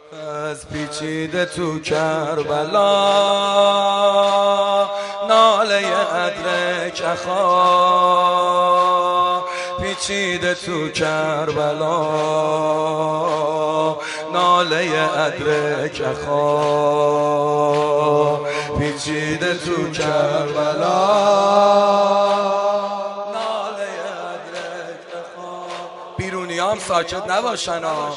از پیچیده تو کربلا ناله ادرک اخا، پیچیده تو کربلا ناله ادرک اخا، پیچیده تو کربلا ناله ادرک اخا. بیرونیام ساکت نباشن ها.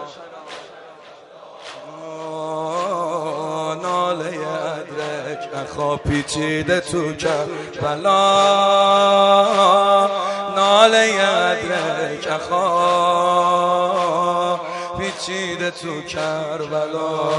ناله ادرک اخا، پیچیده تو کربلا ناله ادرک اخا، پیچیده تو کربلا.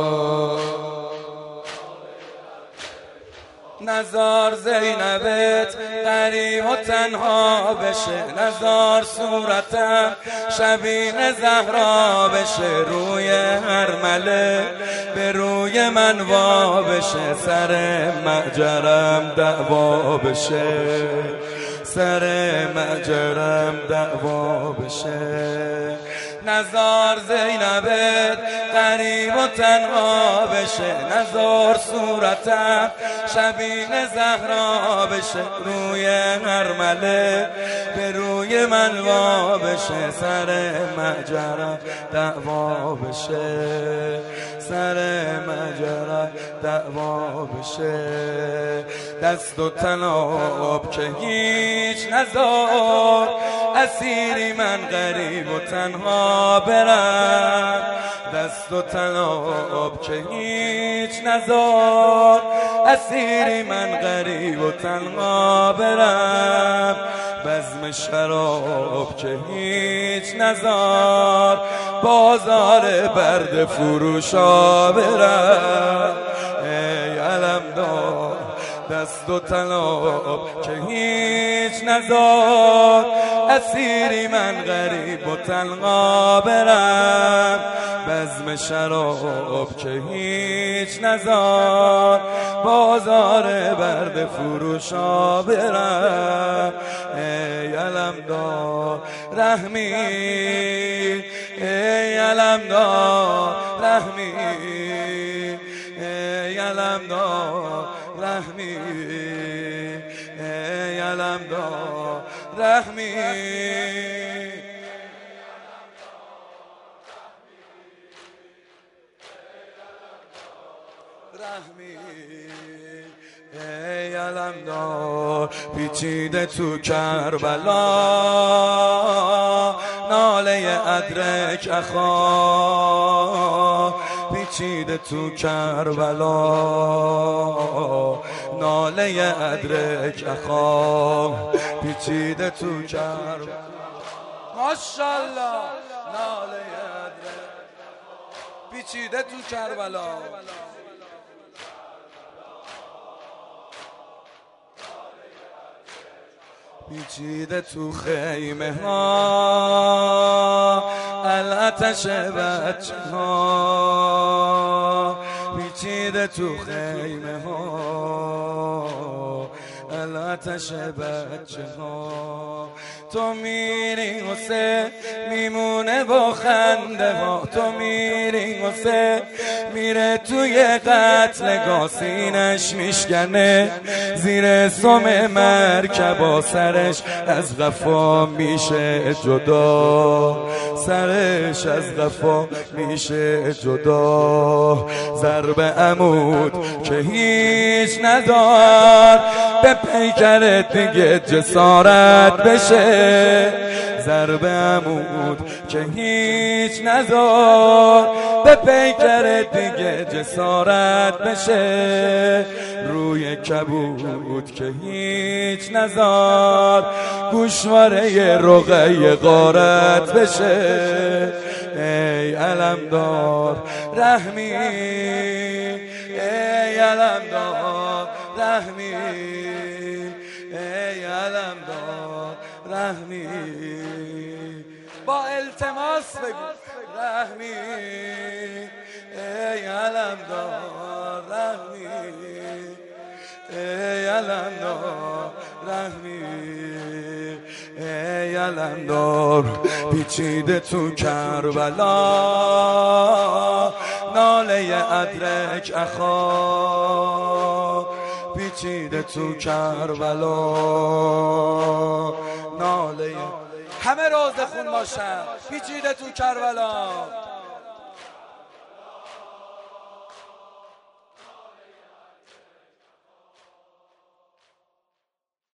نزار زینبت غریب و تنها بشه، نزار صورتم شبیه زهرا بشه، روی هر مله به روی من وا بشه، سر معجرم دعوا بشه، سر معجرم دعوا بشه. نزار زینبت غریب و تنها بشه، نزار صورتم شبیه زهرا بشه، روی هر مله به روی من وا بشه، سر معجرم دعوا بشه، سر معجرم دعوا بشه. دست و تناب که هیچ نزار، اسیری من غریب و تنها برم، دست و تناب که هیچ نزار، اسیری من غریب و تنها برم، بزم شراب که هیچ نزار، بازار برد فروشا برم. ای علمدار دست و تناب که هیچ نزار، اسیری من غریب و تنها برم، بزم شراب که هیچ نزار، بازار برد فروشا برم. ای علمدار رحمی، ای علمدار رحمی، ای علمدار رحمی، ای علمدار رحمی. ای علمدار پیچیده تو کربلا ناله ادرک اخا، پیچیده تو کربلا ناله ادرک اخا، پیچیده تو کربلا. ماشاءالله ناله ادرک پیچیده تو کربلا. پیچیده تو خیمه ها الاتش بچه ها، پیچیده تو خیمه ها الاتش بچه ها. تو میری حسین میمونه با خنده ها، تو میری حسین میره توی قتلگاه، سینش میشکنه زیر سم مرکبا، سرش از قفا میشه جدا، سرش از قفا میشه جدا. ضرب عمود که هیچ ندار، به پیکرت دیگه جسارت بشه، ضرب عمود که هیچ نزار، به پیکرت دیگه جسارت بشه، روی کبود که هیچ نزار، گوشواره رقیه غارت بشه. ای علمدار رحمی، ای علمدار رحمی، ای علمدار رحمی. با التماس بگو رحمی، ای علمدار رحمی، ای علمدار رحمی، ای علمدار پیچیده تو کربلا ناله ادرک اخا پیچیده تو کربلا، ناله همه روز خون باشن پیچیده تو کربلا.